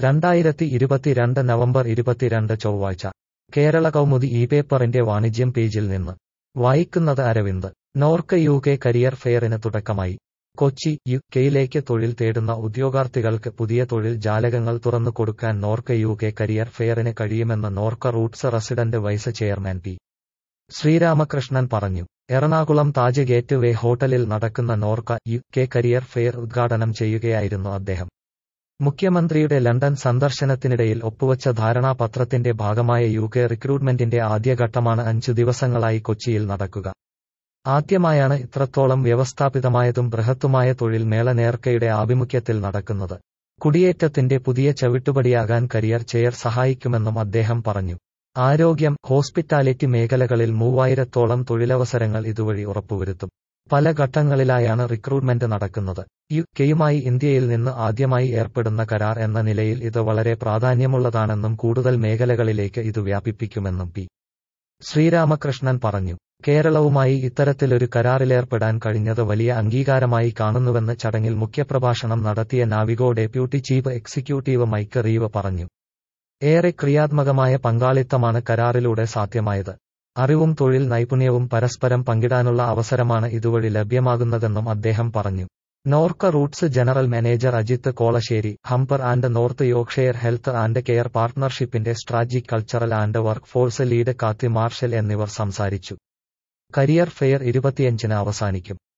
2022 November 22 ചൊവ്വാഴ്ച കേരള കൗമുദി ഈ പേപ്പറിന്റെ വാണിജ്യം പേജിൽ നിന്ന് വായിക്കുന്നത് അരവിന്ദ്. നോർക്ക UK കരിയർ ഫെയറിന് തുടക്കമായി. കൊച്ചി. UK തൊഴിൽ തേടുന്ന ഉദ്യോഗാർത്ഥികൾക്ക് പുതിയ തൊഴിൽ ജാലകങ്ങൾ തുറന്നു കൊടുക്കാൻ നോർക്ക UK കരിയർ ഫെയറിന് കഴിയുമെന്ന് Norka Roots resident vice chairman P. Sreeramakrishnan പറഞ്ഞു. എറണാകുളം താജ് ഗേറ്റ് വേ ഹോട്ടലിൽ നടക്കുന്ന നോർക്ക UK കരിയർ ഫെയർ ഉദ്ഘാടനം ചെയ്യുകയായിരുന്നു അദ്ദേഹം. മുഖ്യമന്ത്രിയുടെ ലണ്ടൻ സന്ദർശനത്തിനിടയിൽ ഒപ്പുവച്ച ധാരണാപത്രത്തിന്റെ ഭാഗമായ UK റിക്രൂട്ട്മെന്റിന്റെ ആദ്യഘട്ടമാണ് 5 ദിവസങ്ങളായി കൊച്ചിയിൽ നടക്കുക. ആദ്യമായാണ് ഇത്രത്തോളം വ്യവസ്ഥാപിതമായതും ബൃഹത്തുമായ തൊഴിൽ മേള നേർക്കയുടെ ആഭിമുഖ്യത്തിൽ നടക്കുന്നത്. കുടിയേറ്റത്തിന്റെ പുതിയ ചവിട്ടുപടിയാകാൻ കരിയർ ചെയർ സഹായിക്കുമെന്നും അദ്ദേഹം പറഞ്ഞു. ആരോഗ്യം, ഹോസ്പിറ്റാലിറ്റി മേഖലകളിൽ 3000-ഓളം തൊഴിലവസരങ്ങൾ ഇതുവഴി ഉറപ്പുവരുത്തും. പല ഘട്ടങ്ങളിലായാണ് റിക്രൂട്ട്മെന്റ് നടക്കുന്നത്. UKയുമായി ഇന്ത്യയിൽ നിന്ന് ആദ്യമായി ഏർപ്പെടുന്ന കരാർ എന്ന നിലയിൽ ഇത് വളരെ പ്രാധാന്യമുള്ളതാണെന്നും കൂടുതൽ മേഖലകളിലേക്ക് ഇത് വ്യാപിപ്പിക്കുമെന്നും പി. ശ്രീരാമകൃഷ്ണൻ പറഞ്ഞു. കേരളവുമായി ഇത്തരത്തിലൊരു കരാറിലേർപ്പെടാൻ കഴിഞ്ഞത് വലിയ അംഗീകാരമായി കാണുന്നുവെന്ന് ചടങ്ങിൽ മുഖ്യപ്രഭാഷണം നടത്തിയ Navigo deputy chief executive Mike Reeve പറഞ്ഞു. ഏറെ ക്രിയാത്മകമായ പങ്കാളിത്തമാണ് കരാറിലൂടെ സാധ്യമായത്. അറിവും തൊഴിൽ നൈപുണ്യവും പരസ്പരം പങ്കിടാനുള്ള അവസരമാണ് ഇതുവഴി ലഭ്യമാകുന്നതെന്നും അദ്ദേഹം പറഞ്ഞു. Norka Roots general manager Ajith Kolasseri, Humber and North Yorkshire health and care പാർട്ട്ണർഷിപ്പിന്റെ strategic cultural and workforce lead Cathy Marshall എന്നിവർ സംസാരിച്ചു. കരിയർ ഫെയർ 25-ന് അവസാനിക്കും.